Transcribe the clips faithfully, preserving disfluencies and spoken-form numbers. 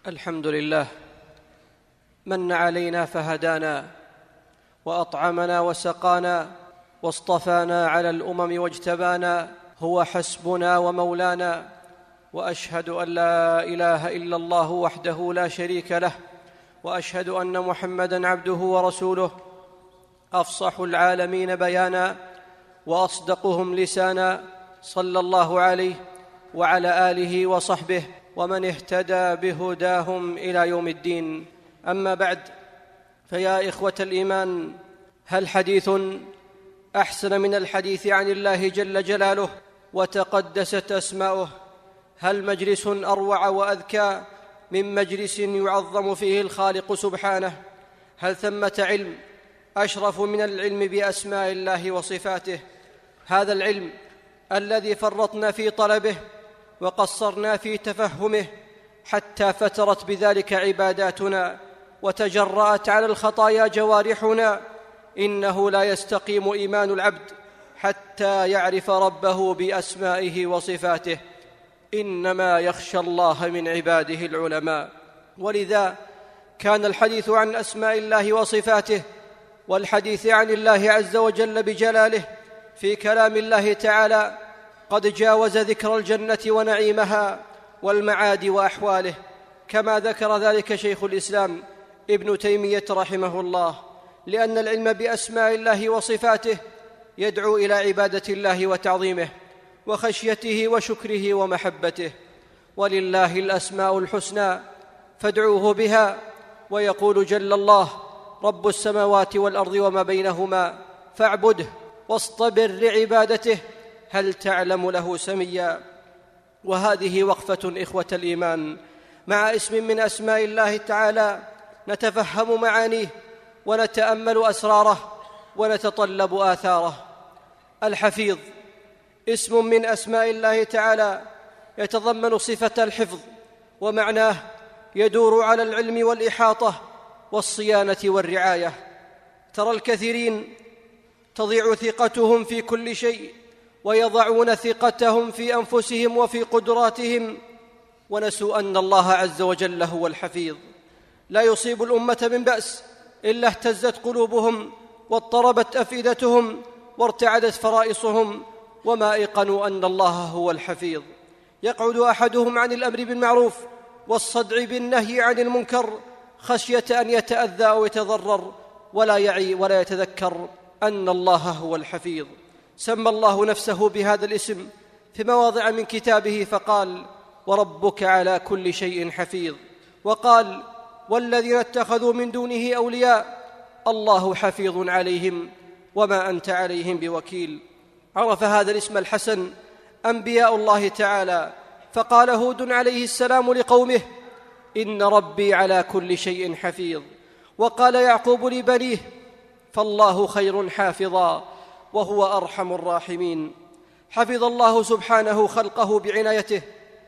الحمد لله من علينا فهدانا وأطعمنا وسقانا واصطفانا على الأمم واجتبانا، هو حسبنا ومولانا. وأشهد أن لا إله إلا الله وحده لا شريك له، وأشهد أن محمدًا عبده ورسوله، أفصح العالمين بيانا وأصدقهم لسانا، صلى الله عليه وعلى آله وصحبه ومن اهتدى بهداهم إلى يوم الدين. أما بعد، فيا إخوة الإيمان، هل حديث أحسن من الحديث عن الله جل جلاله وتقدست أسماؤه؟ هل مجلس أروع وأذكى من مجلس يعظم فيه الخالق سبحانه؟ هل ثمة علم أشرف من العلم بأسماء الله وصفاته؟ هذا العلم الذي فرطنا في طلبه وقصرنا في تفهمه حتى فترت بذلك عباداتنا وتجرأت على الخطايا جوارحنا، إنه لا يستقيم إيمان العبد حتى يعرف ربه بأسمائه وصفاته، إنما يخشى الله من عباده العلماء. ولذا كان الحديث عن أسماء الله وصفاته والحديث عن الله عز وجل بجلاله في كلام الله تعالى قد جاوز ذكر الجنة ونعيمها والمعاد وأحواله، كما ذكر ذلك شيخ الإسلام ابن تيمية رحمه الله، لأن العلم بأسماء الله وصفاته يدعو إلى عبادة الله وتعظيمه وخشيته وشكره ومحبته. ولله الأسماء الحسنى فادعوه بها، ويقول جل الله: رب السماوات والأرض وما بينهما فاعبده واصطبر لعبادته هل تعلم له سميا. وهذه وقفة إخوة الإيمان مع اسم من أسماء الله تعالى نتفهم معانيه ونتأمل أسراره ونتطلب آثاره. الحفيظ اسم من أسماء الله تعالى يتضمن صفة الحفظ، ومعناه يدور على العلم والإحاطة والصيانة والرعاية. ترى الكثيرين تضيع ثقتهم في كل شيء ويضعون ثقتهم في أنفسهم وفي قدراتهم، ونسوا أن الله عز وجل هو الحفيظ. لا يصيب الأمة من بأس إلا اهتزت قلوبهم واضطربت أفئدتهم وارتعدت فرائصهم، وما أيقنوا أن الله هو الحفيظ. يقعد أحدهم عن الأمر بالمعروف والصدع بالنهي عن المنكر خشية أن يتأذى أو يتضرر، ولا يعي ولا يتذكر أن الله هو الحفيظ. سمى الله نفسه بهذا الاسم في مواضع من كتابه فقال: وربك على كل شيء حفيظ. وقال: والذين اتخذوا من دونه أولياء الله حفيظ عليهم وما أنت عليهم بوكيل. عرف هذا الاسم الحسن أنبياء الله تعالى، فقال هود عليه السلام لقومه: إن ربي على كل شيء حفيظ. وقال يعقوب لبنيه: فالله خير حافظا وهو أرحم الراحمين. حفظ الله سبحانه خلقه بعنايته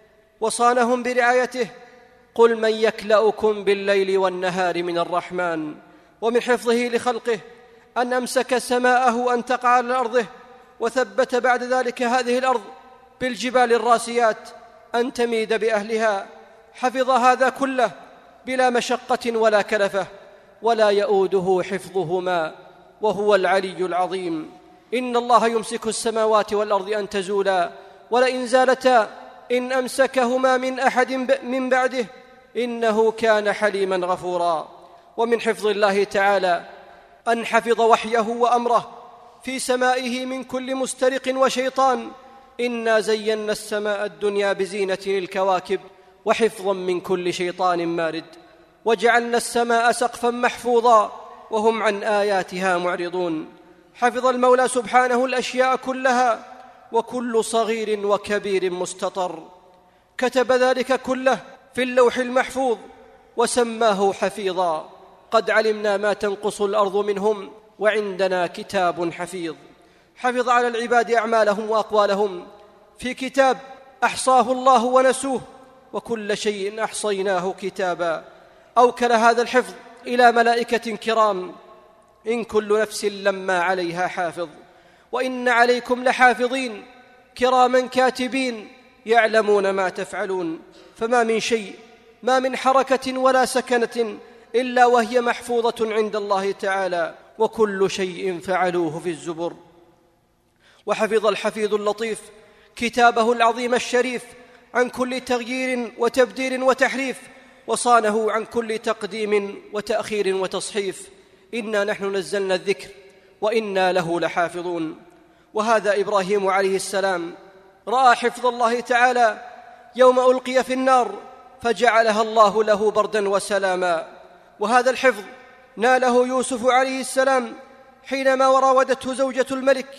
وصانهم برعايته. قل من يكلأكم بالليل والنهار من الرحمن. ومن حفظه لخلقه أن أمسك سماءه أن تقع على أرضه، وثبت بعد ذلك هذه الأرض بالجبال الراسيات أن تميد بأهلها. حفظ هذا كله بلا مشقة ولا كلفة، ولا يؤوده حفظهما وهو العلي العظيم. إن الله يمسك السماوات والأرض أن تزولا ولئن زالتا إن أمسكهما من أحد من بعده إنه كان حليما غفورا. ومن حفظ الله تعالى أن حفظ وحيه وأمره في سمائه من كل مسترق وشيطان. إنا زينا السماء الدنيا بزينة الكواكب وحفظا من كل شيطان مارد، وجعلنا السماء سقفا محفوظا وهم عن آياتها معرضون. حفظ المولى سبحانه الأشياء كلها، وكل صغير وكبير مستطر. كتب ذلك كله في اللوح المحفوظ وسماه حفيظا. قد علمنا ما تنقص الأرض منهم وعندنا كتاب حفيظ. حفظ على العباد أعمالهم وأقوالهم في كتاب أحصاه الله ونسوه، وكل شيء أحصيناه كتابا. أوكل هذا الحفظ إلى ملائكة كرام إن كل نفس لما عليها حافظ، وإن عليكم لحافظين كراما كاتبين يعلمون ما تفعلون. فما من شيء ما من حركة ولا سكنة إلا وهي محفوظة عند الله تعالى، وكل شيء فعلوه في الزبر. وحفظ الحفيظ اللطيف كتابه العظيم الشريف عن كل تغيير وتبديل وتحريف، وصانه عن كل تقديم وتأخير وتصحيف. إنا نحن نزلنا الذكر وإنا له لحافظون. وهذا إبراهيم عليه السلام رأى حفظ الله تعالى يوم ألقي في النار فجعلها الله له بردا وسلاما. وهذا الحفظ ناله يوسف عليه السلام حينما وراودته زوجة الملك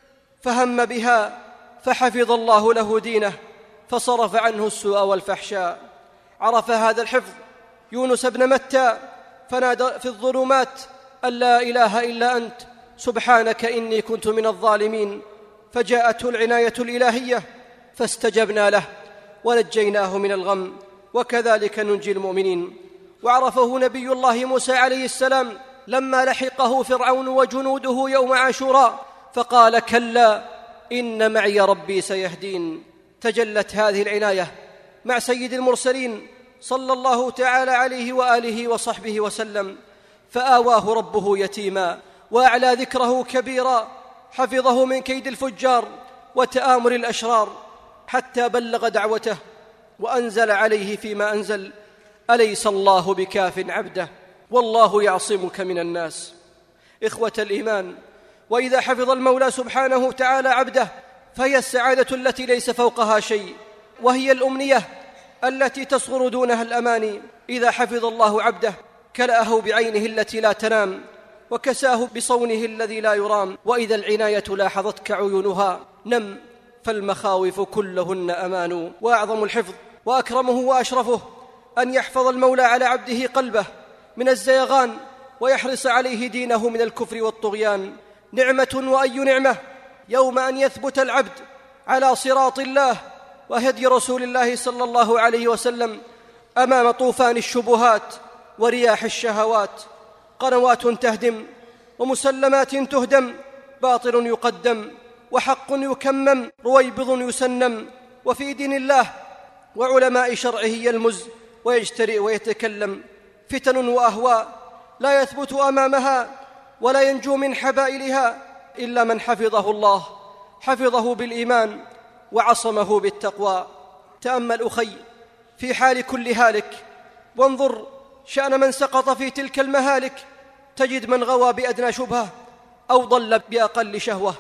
فهم بها، فحفظ الله له دينه فصرف عنه السوء والفحشاء. عرف هذا الحفظ يونس بن متى فنادى في الظلمات أن لا إله إلا أنت سبحانك إني كنت من الظالمين، فجاءته العناية الإلهية فاستجبنا له ونجيناه من الغم، وكذلك ننجي المؤمنين. وعرفه نبي الله موسى عليه السلام لما لحقه فرعون وجنوده يوم عاشوراء فقال كلا إن معي ربي سيهدين. تجلت هذه العناية مع سيد المرسلين صلى الله تعالى عليه وآله وصحبه وسلم، فآواه ربه يتيما وأعلى ذكره كبيرا، حفظه من كيد الفجار وتآمر الأشرار، حتى بلغ دعوته وأنزل عليه فيما أنزل: أليس الله بكاف عبده والله يعصمك من الناس. إخوة الإيمان، وإذا حفظ المولى سبحانه تعالى عبده فهي السعادة التي ليس فوقها شيء، وهي الأمنية التي تصغر دونها الأماني. إذا حفظ الله عبده كلأه بعينه التي لا تنام وكساه بصونه الذي لا يرام. وإذا العناية لاحظتك عيونها نم، فالمخاوف كلهن أمان. وأعظم الحفظ وأكرمه وأشرفه أن يحفظ المولى على عبده قلبه من الزيغان ويحرص عليه دينه من الكفر والطغيان. نعمة وأي نعمة يوم أن يثبت العبد على صراط الله وهدي رسول الله صلى الله عليه وسلم أمام طوفان الشبهات ورياح الشهوات. قنوات تهدم ومسلمات تهدم، باطل يقدم وحق يكمم، رويبض يسنم، وفي دين الله وعلماء شرعه يلمز ويجترئ ويتكلم. فتن وأهواء لا يثبت أمامها ولا ينجو من حبائلها إلا من حفظه الله، حفظه بالإيمان وعصمه بالتقوى. تأمل أخي في حال كل هالك، وانظر شأن من سقط في تلك المهالك، تجد من غوى بأدنى شبهة أو ضل بأقل شهوة،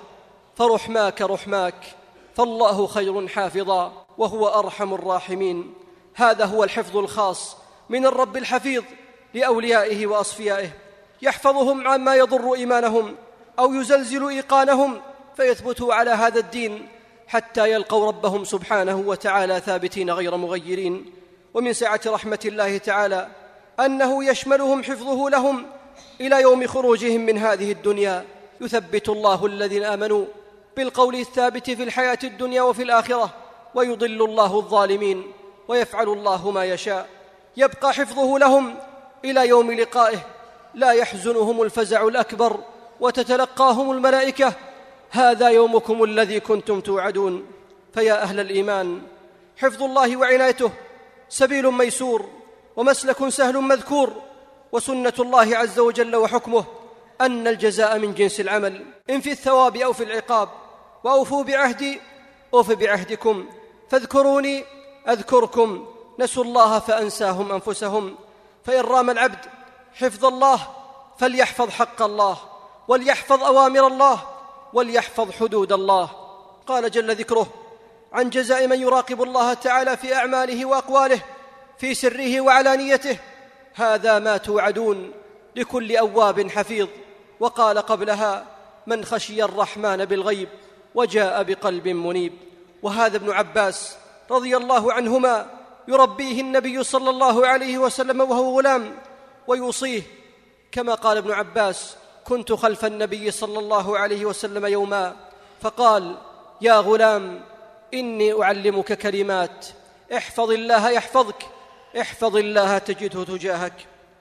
فرحماك رحماك، فالله خير حافظا وهو أرحم الراحمين. هذا هو الحفظ الخاص من الرب الحفيظ لأوليائه وأصفيائه، يحفظهم عما يضر إيمانهم أو يزلزل إيقانهم، فيثبتوا على هذا الدين حتى يلقوا ربهم سبحانه وتعالى ثابتين غير مغيرين. ومن سعة رحمة الله تعالى أنه يشملهم حفظه لهم إلى يوم خروجهم من هذه الدنيا. يثبت الله الذين آمنوا بالقول الثابت في الحياة الدنيا وفي الآخرة، ويضل الله الظالمين، ويفعل الله ما يشاء. يبقى حفظه لهم إلى يوم لقائه، لا يحزنهم الفزع الأكبر، وتتلقاهم الملائكة: هذا يومكم الذي كنتم توعدون. فيا أهل الإيمان، حفظ الله وعنايته سبيل ميسور ومسلك سهل مذكور، وسنة الله عز وجل وحكمه أن الجزاء من جنس العمل، إن في الثواب أو في العقاب. وأوفوا بعهدي أوف بعهدكم، فاذكروني أذكركم، نسوا الله فأنساهم أنفسهم. فإن رام العبد حفظ الله فليحفظ حق الله، وليحفظ أوامر الله، وليحفظ حدود الله. قال جل ذكره عن جزاء من يراقب الله تعالى في أعماله وأقواله في سره وعلانيته: هذا ما توعدون لكل أواب حفيظ. وقال قبلها: من خشي الرحمن بالغيب وجاء بقلب منيب. وهذا ابن عباس رضي الله عنهما يربيه النبي صلى الله عليه وسلم وهو غلام ويوصيه، كما قال ابن عباس: كنت خلف النبي صلى الله عليه وسلم يوما فقال: يا غلام إني أعلمك كلمات، احفظ الله يحفظك، احفظ الله تجده تجاهك.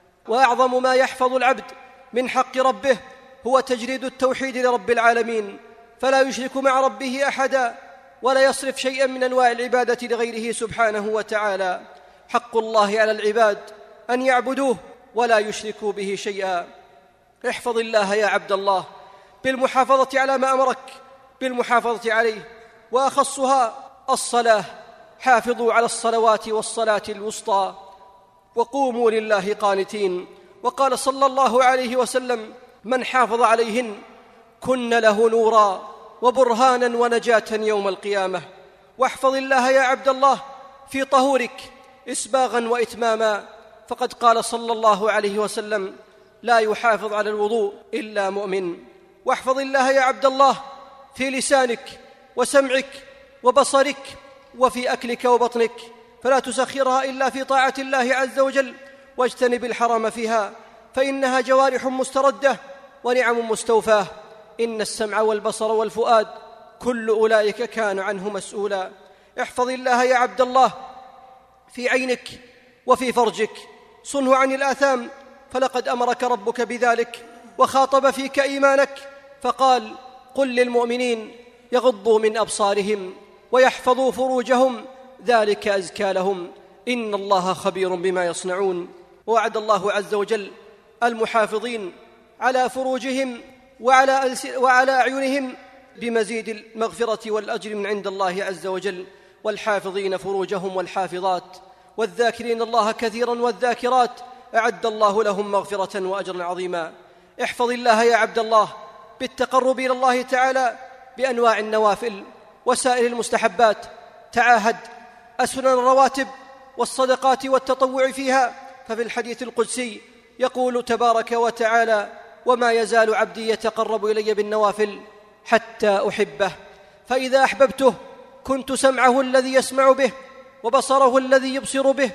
وأعظم ما يحفظ العبد من حق ربه هو تجريد التوحيد لرب العالمين، فلا يشرك مع ربه أحدا، ولا يصرف شيئا من أنواع العبادة لغيره سبحانه وتعالى. حق الله على العباد أن يعبدوه ولا يشركوا به شيئا. احفظ الله يا عبد الله بالمحافظة على ما أمرك بالمحافظة عليه، وأخصها الصلاة. حافظوا على الصلوات والصلاة الوسطى وقوموا لله قانتين. وقال صلى الله عليه وسلم: من حافظ عليهن كن له نورا وبرهانا ونجاة يوم القيامة. واحفظ الله يا عبد الله في طهورك إسباغا وإتماما، فقد قال صلى الله عليه وسلم: لا يحافظ على الوضوء إلا مؤمن. واحفظ الله يا عبد الله في لسانك وسمعك وبصرك وفي أكلك وبطنك، فلا تسخرها إلا في طاعة الله عز وجل، واجتنب الحرام فيها، فإنها جوارح مستردة ونعم مستوفاة. إن السمع والبصر والفؤاد كل أولئك كان عنه مسؤولا. احفظ الله يا عبد الله في عينك وفي فرجك، صنه عن الآثام، فلقد أمرك ربك بذلك وخاطب فيك إيمانك فقال: قل للمؤمنين يغضوا من أبصارهم ويحفظوا فروجهم ذلك أزكى لهم إن الله خبير بما يصنعون. ووعد الله عز وجل المحافظين على فروجهم وعلى, وعلى أعينهم بمزيد المغفرة والأجر من عند الله عز وجل. والحافظين فروجهم والحافظات والذاكرين الله كثيرا والذاكرات أعد الله لهم مغفرة وأجرا عظيما. احفظ الله يا عبد الله بالتقرب إلى الله تعالى بأنواع النوافل وسائر المستحبات. تعاهد أسنن الرواتب والصدقات والتطوع فيها، ففي الحديث القدسي يقول تبارك وتعالى: وما يزال عبدي يتقرب إلي بالنوافل حتى أحبه، فإذا أحببته كنت سمعه الذي يسمع به وبصره الذي يبصر به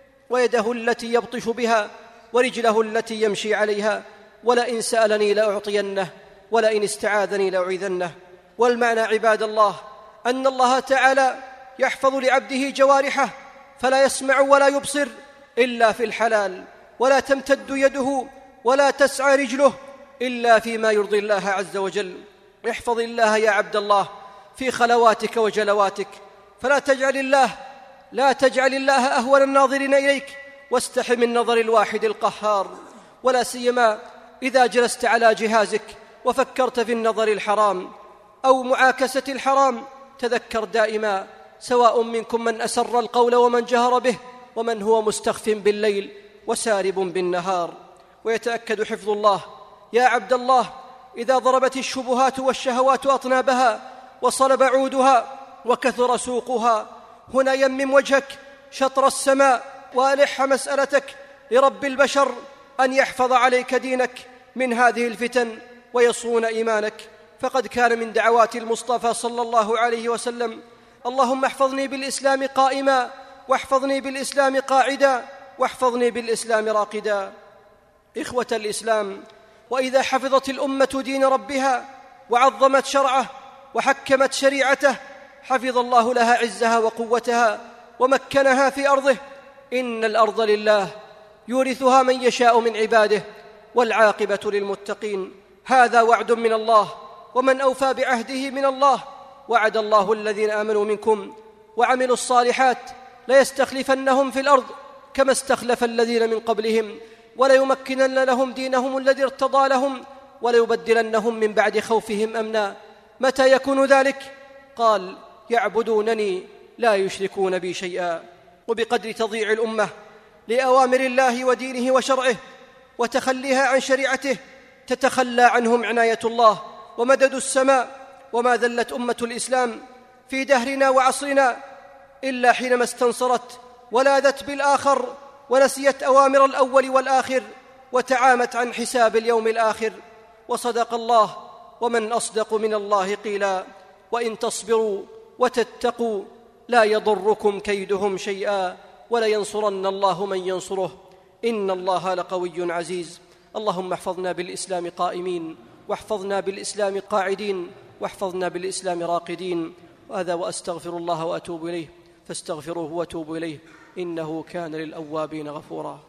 ويده التي يبطش بها ورجله التي يمشي عليها، ولئن سألني لأعطينه ولئن استعاذني لأعيذنه. والمعنى عباد الله أن الله تعالى يحفظ لعبده جوارحه، فلا يسمع ولا يبصر إلا في الحلال، ولا تمتد يده ولا تسعى رجله إلا فيما يرضي الله عز وجل. احفظ الله يا عبد الله في خلواتك وجلواتك، فلا تجعل الله لا تجعل الله أهون الناظرين إليك، واستح من نظر الواحد القهار، ولا سيما إذا جلست على جهازك وفكرت في النظر الحرام أو معاكسة الحرام. تذكر دائما: سواء منكم من أسر القول ومن جهر به ومن هو مستخف بالليل وسارب بالنهار. ويتأكد حفظ الله يا عبد الله إذا ضربت الشبهات والشهوات أطنابها وصلب عودها وكثر سوقها. هنا يمم وجهك شطر السماء وألح مسألتك لرب البشر أن يحفظ عليك دينك من هذه الفتن ويصون إيمانك، فقد كان من دعوات المصطفى صلى الله عليه وسلم: اللهم احفظني بالإسلام قائما، واحفظني بالإسلام قاعدا، واحفظني بالإسلام راقدا. إخوة الإسلام، وإذا حفظت الأمة دين ربها وعظمت شرعه وحكمت شريعته حفظ الله لها عزها وقوتها ومكنها في أرضه. إن الأرض لله يورثها من يشاء من عباده والعاقبة للمتقين. هذا وعد من الله، ومن أوفى بعهده من الله. وعد الله الذين آمنوا منكم وعملوا الصالحات ليستخلفنهم في الأرض كما استخلف الذين من قبلهم وليمكنن لهم دينهم الذي ارتضى لهم وليبدلنهم من بعد خوفهم أمنا. متى يكون ذلك؟ قال: يعبدونني لا يشركون بي شيئا. وبقدر تضييع الأمة لأوامر الله ودينه وشرعه وتخليها عن شريعته تتخلى عنهم عناية الله ومدد السماء. وما ذلت أمة الإسلام في دهرنا وعصرنا إلا حينما استنصرت ولاذت بالآخر ونسيت أوامر الأول والآخر وتعامت عن حساب اليوم الآخر. وصدق الله: ومن أصدق من الله قيلا. وإن تصبروا وتتقوا لا يضركم كيدهم شيئا ولينصرن الله من ينصره إن الله لقوي عزيز. اللهم احفظنا بالإسلام قائمين، واحفظنا بالإسلام قاعدين، واحفظنا بالإسلام راقدين. وهذا وأستغفر الله وأتوب إليه، فاستغفروه وتوبوا إليه إنه كان للأوابين غفورا.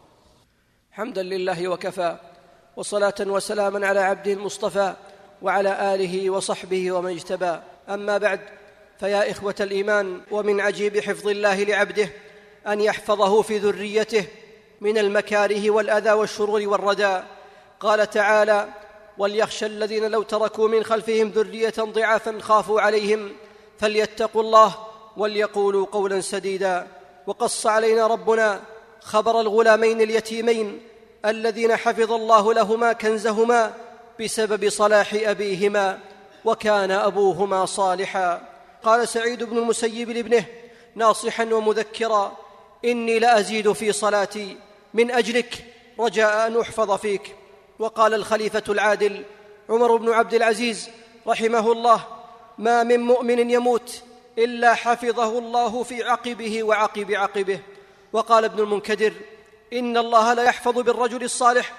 حمدا لله وكفى، وصلاة وسلاما على عبده المصطفى وعلى آله وصحبه ومن اجتبى. أما بعد، فيا إخوة الإيمان، ومن عجيب حفظ الله لعبده أن يحفظه في ذريته من المكاره والأذى والشرور والردى. قال تعالى: وليخشى الذين لو تركوا من خلفهم ذرية ضعافا خافوا عليهم فليتقوا الله وليقولوا قولا سديدا. وقص علينا ربنا خبر الغلامين اليتيمين الذين حفظ الله لهما كنزهما بسبب صلاح أبيهما وكان أبوهما صالحا. قال سعيد بن المسيب لابنه ناصحا ومذكرا: إني لأزيد في صلاتي من أجلك رجاء أن أحفظ فيك. وقال الخليفة العادل عمر بن عبد العزيز رحمه الله: ما من مؤمن يموت إلا حفظه الله في عقبه وعقب عقبه. وقال ابن المنكدر: إن الله لا يحفظ بالرجل الصالح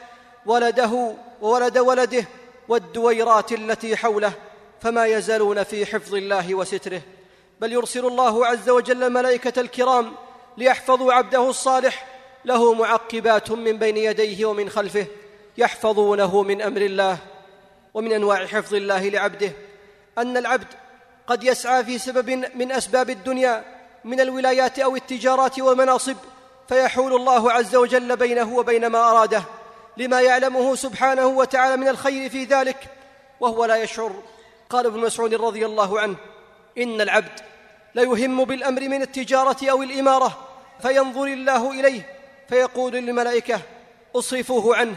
ولده وولد ولده والدويرات التي حوله، فما يزالون في حفظ الله وستره، بل يرسل الله عز وجل الملائكة الكرام ليحفظوا عبده الصالح، له معقبات من بين يديه ومن خلفه يحفظونه من أمر الله. ومن أنواع حفظ الله لعبده أن العبد قد يسعى في سبب من أسباب الدنيا من الولايات أو التجارات والمناصب، فيحول الله عز وجل بينه وبين ما أراده لما يعلمه سبحانه وتعالى من الخير في ذلك وهو لا يشعر. قال ابن مسعود رضي الله عنه: إن العبد ليهم بالأمر من التجارة أو الإمارة فينظر الله إليه فيقول للملائكة: أصرفوه عنه،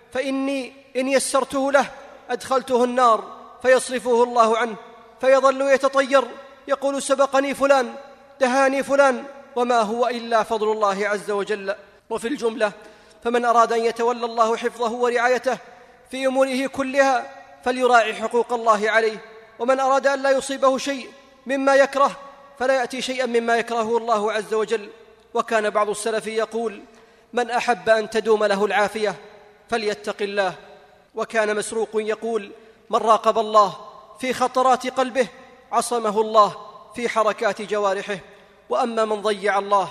فإني إن يسرته له أدخلته النار، فيصرفه الله عنه، فيظل يتطير يقول: سبقني فلان، دهاني فلان، وما هو إلا فضل الله عز وجل. وفي الجملة فمن أراد أن يتولى الله حفظه ورعايته في أموره كلها فليراعي حقوق الله عليه، ومن أراد أن لا يصيبه شيء مما يكره فلا يأتي شيئا مما يكرهه الله عز وجل. وكان بعض السلف يقول: من أحب أن تدوم له العافية فليتق الله. وكان مسروق يقول: من راقب الله في خطرات قلبه عصمه الله في حركات جوارحه، وأما من ضيع الله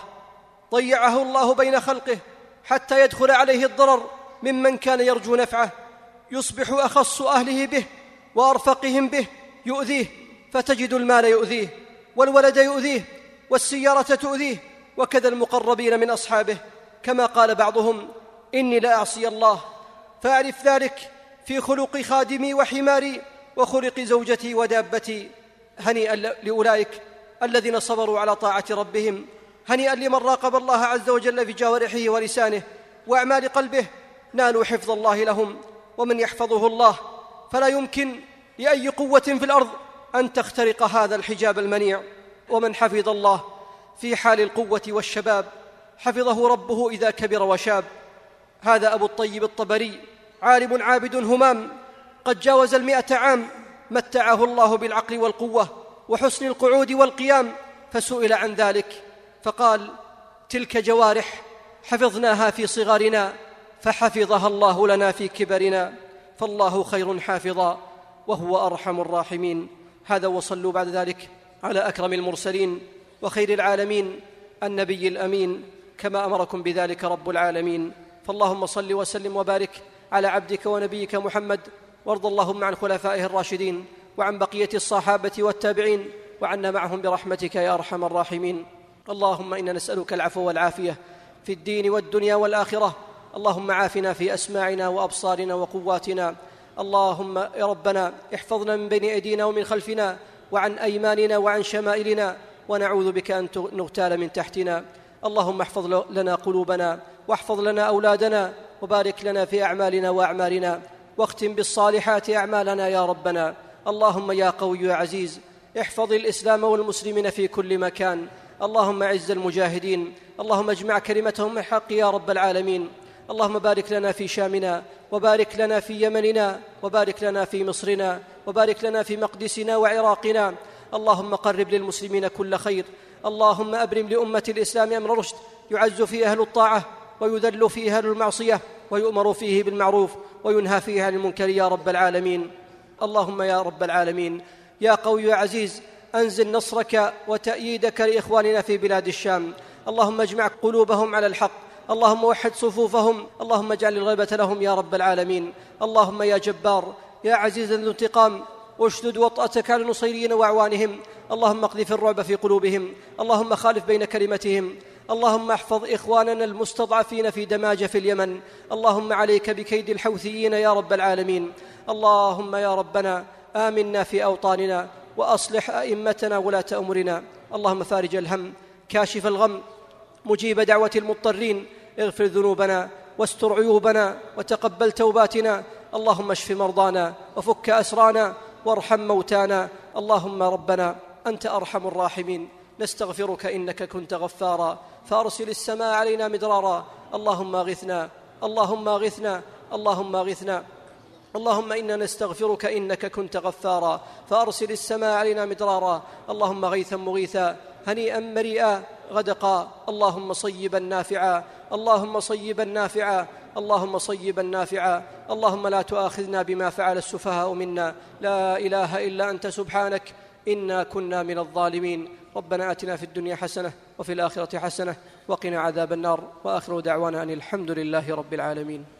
ضيعه الله بين خلقه حتى يدخل عليه الضرر ممن كان يرجو نفعه، يصبح أخص أهله به وأرفقهم به يؤذيه، فتجد المال يؤذيه والولد يؤذيه والسيارة تؤذيه، وكذا المقربين من أصحابه. كما قال بعضهم: إني لا أعصي الله فأعرف ذلك في خلق خادمي وحماري وخلق زوجتي ودابتي. هنيئا لأولئك الذين صبروا على طاعة ربهم، هنيئا لمن راقب الله عز وجل في جوارحه ولسانه وأعمال قلبه، نالوا حفظ الله لهم. ومن يحفظه الله فلا يمكن لأي قوة في الأرض أن تخترق هذا الحجاب المنيع. ومن حفظ الله في حال القوة والشباب حفظه ربه إذا كبر وشاب. هذا أبو الطيب الطبري عالم عابد همام قد جاوز المئة عام، متعه الله بالعقل والقوة وحسن القعود والقيام، فسئل عن ذلك فقال: تلك جوارح حفظناها في صغارنا فحفظها الله لنا في كبرنا، فالله خير حافظا وهو أرحم الراحمين. هذا، وصلوا بعد ذلك على أكرم المرسلين وخير العالمين النبي الأمين كما أمركم بذلك رب العالمين. فاللهم صل وسلم وبارك على عبدك ونبيك محمد، وارض اللهم عن خلفائه الراشدين وعن بقية الصحابة والتابعين وعنا معهم برحمتك يا أرحم الراحمين. اللهم إنا نسألك العفو والعافية في الدين والدنيا والآخرة. اللهم عافنا في أسماعنا وأبصارنا وقواتنا. اللهم يا ربنا احفظنا من بين أيدينا ومن خلفنا وعن أيماننا وعن شمائلنا، ونعوذ بك أن نغتال من تحتنا. اللهم احفظ لنا قلوبنا واحفظ لنا أولادنا، وبارك لنا في أعمالنا وأعمالنا، واختم بالصالحات أعمالنا يا ربنا. اللهم يا قوي يا عزيز احفظ الإسلام والمسلمين في كل مكان. اللهم اعز المجاهدين، اللهم اجمع كلمتهم الحق يا رب العالمين. اللهم بارك لنا في شامنا، وبارك لنا في يمننا، وبارك لنا في مصرنا، وبارك لنا في مقدسنا وعراقنا. اللهم قرب للمسلمين كل خير. اللهم أبرم لأمة الإسلام أمر رشد يعز فيه أهل الطاعة ويذل فيه أهل المعصية، ويؤمر فيه بالمعروف وينهى فيه عن المنكر يا رب العالمين. اللهم يا رب العالمين يا قوي يا عزيز أنزل نصرك وتأييدك لإخواننا في بلاد الشام. اللهم اجمع قلوبهم على الحق، اللهم وحد صفوفهم، اللهم اجعل الغيبة لهم يا رب العالمين. اللهم يا جبار يا عزيز ذو انتقام واشدد وطأتك على النصيريين وأعوانهم. اللهم اقذف الرعب في قلوبهم، اللهم خالف بين كلمتهم، اللهم احفظ إخواننا المستضعفين في دماج في اليمن. اللهم عليك بكيد الحوثيين يا رب العالمين. اللهم يا ربنا آمنا في أوطاننا وأصلح أئمتنا ولاة أمورنا. اللهم فارج الهم، كاشف الغم، مجيب دعوة المضطرين، اغفر ذنوبنا واستر عيوبنا وتقبل توباتنا. اللهم اشف مرضانا وفك أسرانا وارحم موتانا. اللهم ربنا أنت أرحم الراحمين، نستغفرك إنك كنت غفارا فأرسل السماء علينا مدرارا. اللهم اغثنا اللهم اغثنا اللهم اغثنا. اللهم إنا نستغفرك إنك كنت غفارا فأرسل السماء علينا مدرارا. اللهم غيثا مغيثا هنيئا مريئا غدقا. اللهم صيبا نافعا اللهم صيبا نافعا اللهم صيبا نافعا. اللهم لا تؤاخذنا بما فعل السفهاء منا. لا إله إلا أنت سبحانك إنا كنا من الظالمين. ربنا آتنا في الدنيا حسنة وفي الآخرة حسنة وقنا عذاب النار. وآخر دعوانا أن الحمد لله رب العالمين.